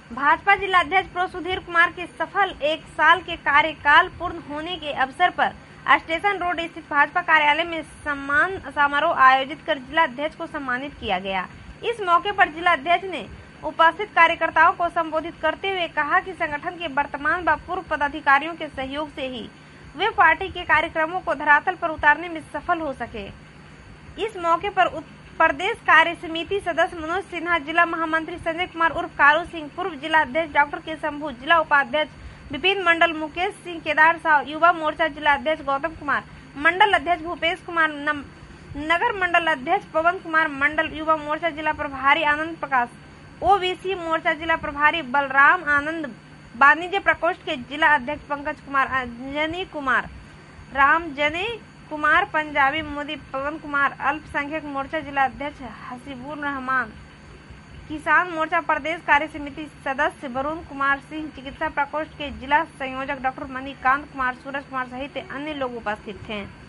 भाजपा जिलाध्यक्ष प्रो सुधीर कुमार के सफल 1 साल के कार्यकाल पूर्ण होने के अवसर पर स्टेशन रोड स्थित भाजपा कार्यालय में सम्मान समारोह आयोजित कर जिलाध्यक्ष को सम्मानित किया गया। इस मौके पर जिलाध्यक्ष ने उपस्थित कार्यकर्ताओं को संबोधित करते हुए कहा कि संगठन के वर्तमान व पूर्व पदाधिकारियों के सहयोग से ही वे पार्टी के कार्यक्रमों को धरातल पर उतारने में सफल हो सके। इस मौके पर प्रदेश कार्य समिति सदस्य मनोज सिन्हा, जिला महामंत्री संजय कुमार उर्फ कारू सिंह, पूर्व जिला अध्यक्ष डॉक्टर के शंभू, जिला उपाध्यक्ष विपिन मंडल, मुकेश सिंह, केदार साहु, युवा मोर्चा जिला अध्यक्ष गौतम कुमार, मंडल अध्यक्ष भूपेश कुमार, नगर मंडल अध्यक्ष पवन कुमार, मंडल युवा मोर्चा जिला प्रभारी आनंद प्रकाश, ओबीसी मोर्चा जिला प्रभारी बलराम आनंद, वाणिज्य प्रकोष्ठ के जिला अध्यक्ष पंकज कुमार, अंजनी कुमार, रामजनी कुमार, पंजाबी मोदी पवन कुमार, अल्पसंख्यक मोर्चा जिला अध्यक्ष हसीबुर रहमान, किसान मोर्चा प्रदेश कार्य समिति सदस्य वरुण कुमार सिंह, चिकित्सा प्रकोष्ठ के जिला संयोजक डॉक्टर मणिकांत कुमार, सूरज कुमार सहित अन्य लोग उपस्थित थे।